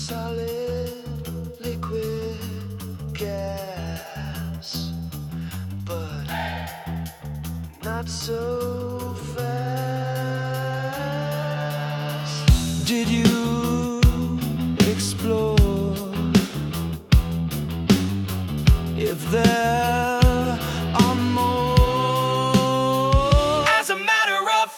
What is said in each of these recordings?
solid, liquid, gas, but not so fast. Did you explore if there are more? As a matter of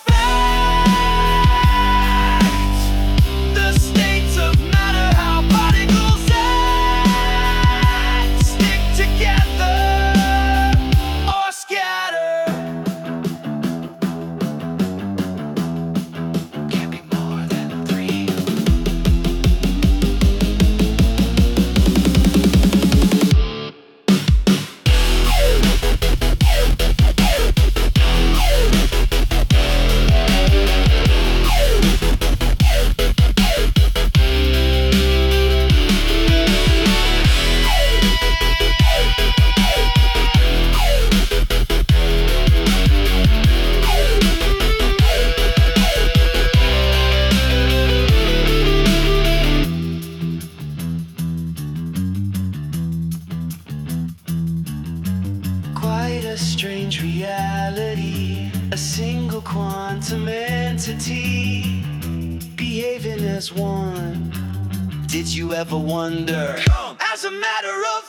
fact, the states of matter, how particles act, stick together or scatter. Can't be more than three. Quite a strange reality, a single quantum entity behaving as one. Did you ever wonder? As a matter of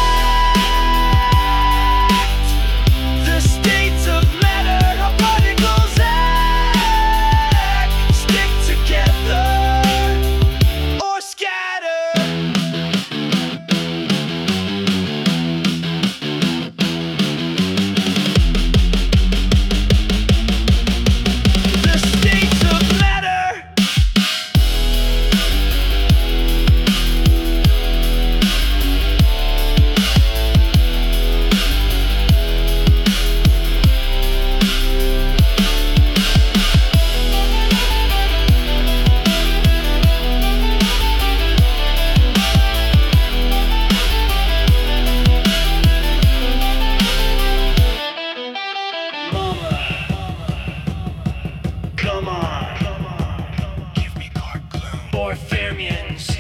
fact, the states of matter, how particles act, stick together or scatter. The states of matter. Mama, come on, give me carte blanche. Or Fermions.